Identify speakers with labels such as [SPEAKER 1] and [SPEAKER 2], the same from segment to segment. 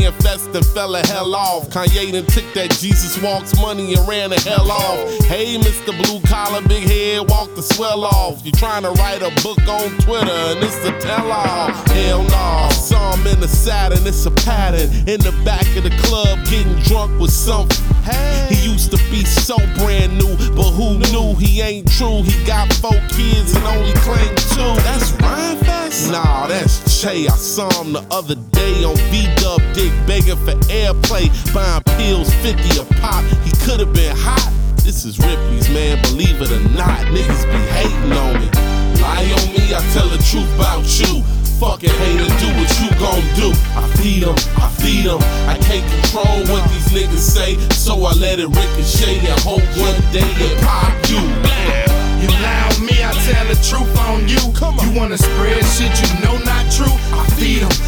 [SPEAKER 1] manifest and fell the hell off. Kanye done took that Jesus Walks money and ran the hell off. Hey, Mr. Blue Collar, big head, walk the swell off. You trying to write a book on Twitter and it's a tell-all. Hell no. I saw him in the Saturn, it's a pattern. In the back of the club, getting drunk with something. He used to be so brand new, but who knew he ain't true? He got 4 kids and only claimed 2. That's Ryan Fest? Nah, that's Che. I saw him the other day on V-Dub Dick begging for airplay, buying pills 50 a pop. He could've been hot. This is Ripley's, man, believe it or not. Niggas be hating on me. Lie on me, I tell the truth about you. Fucking hater, do what you gon' do. I feed 'em, I can't control what these niggas say, so I let it ricochet and hope one day it pop you.
[SPEAKER 2] You lie on me, I tell the truth on you. You wanna spread shit you know not true? I feed 'em,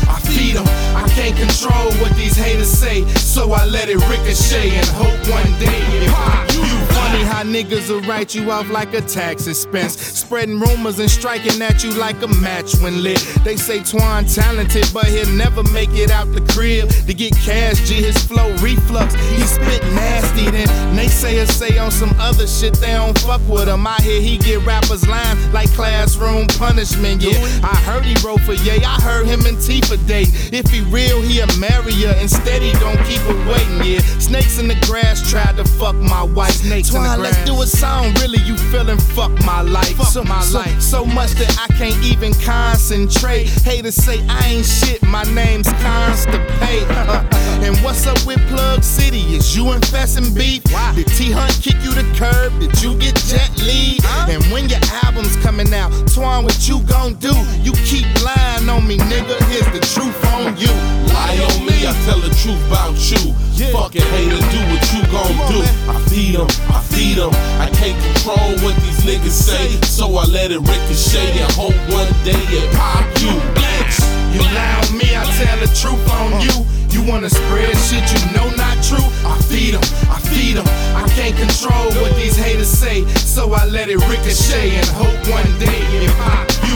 [SPEAKER 2] I can't control what these haters say, so I let it ricochet and hope one day it pop you. Funny how niggas will write you off like a tax expense, spreading rumors and striking at you like a match when lit. They say Twan talented, but he'll never make it out the crib to get cash. G, his flow reflux, he spit nasty. Then naysayers say on some other shit they don't fuck with him. I hear he get rappers lines like classroom punishment. Yeah, I heard he wrote for Ye, I heard him and Tifa date. If he real, he'll marry her. Instead, he gon' keep her waiting. Yeah, snakes in the grass tried to fuck my wife. Twan, let's do a song. Really, you feeling fuck my life? So much that I can't even concentrate. Haters say I ain't shit. My name's Constipate. And what's up with Plug City? Is you infesting beef? Did T-Hunt kick you the curb? Did you get Jet Li? And when your album's coming out, Twan, what you gon' do? You keep lying on me, nigga. Here's the truth on you.
[SPEAKER 1] Lie on me, I tell the truth about you. Fucking hater, do what you gon' do. I feed 'em, I can't control what these niggas say, so I let it ricochet and hope one day it pop you.
[SPEAKER 2] You lie on me, I tell the truth on you. You wanna spread shit you know not true? I feed 'em, I can't control what these haters say, so I let it ricochet and hope one day it pop you.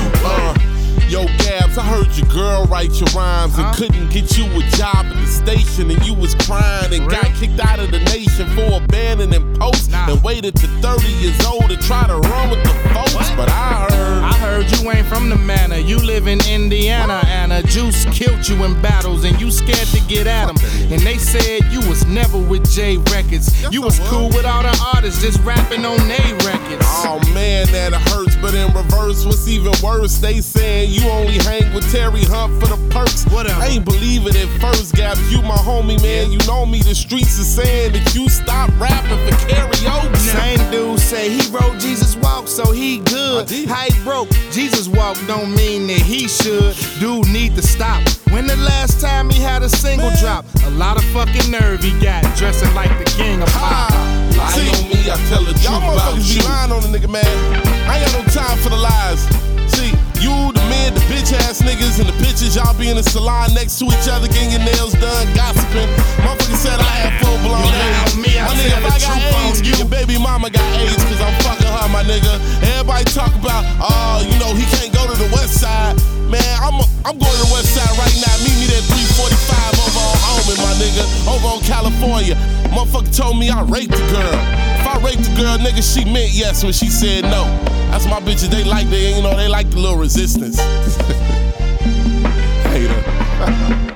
[SPEAKER 1] Yo, Gabs, I heard your girl write your rhymes and couldn't get you a job at the station, and you was crying and got kicked out of the nation for abandoning posts and waited to 30 years old to try to run with the folks. But I heard
[SPEAKER 2] you ain't from the manor, you live in Indiana, and a juice killed you in battles and you scared to get at him. And they said you was never with J Records. You was cool with all the artists just rapping on they records.
[SPEAKER 1] Oh man, that hurts, but in reverse, what's even worse, they saying you only hang with Terry Hunt for the perks. I ain't believe it at first, Gab. You my homie, man. You know me. The streets are saying that you stopped rapping for karaoke.
[SPEAKER 2] Same dude say he wrote Jesus Walk, so he good. How he broke Jesus Walk don't mean that he should. Dude need to stop. When the last time he had a single drop? A lot of fucking nerve he got, dressing like the king of pop.
[SPEAKER 1] Lie on me, I tell the truth about you. Be lying on the nigga, man. I ain't got no time for the lies. See, you, the men, the bitch ass niggas, and the bitches, y'all be in the salon next to each other getting your nails done, gossiping. Motherfucker said I had full blown AIDS. My nigga, if I got AIDS, your baby mama got AIDS, cause I'm fucking her, my nigga. Everybody talk about, you know, he can't go to the west side. Man, I'm going to the west side right now. Meet me there at 345 over on Holman, my nigga, over on California. Motherfucker told me I raped the girl. If I raped the girl, nigga, she meant yes when she said no. That's my bitches, they like the little resistance. Hater.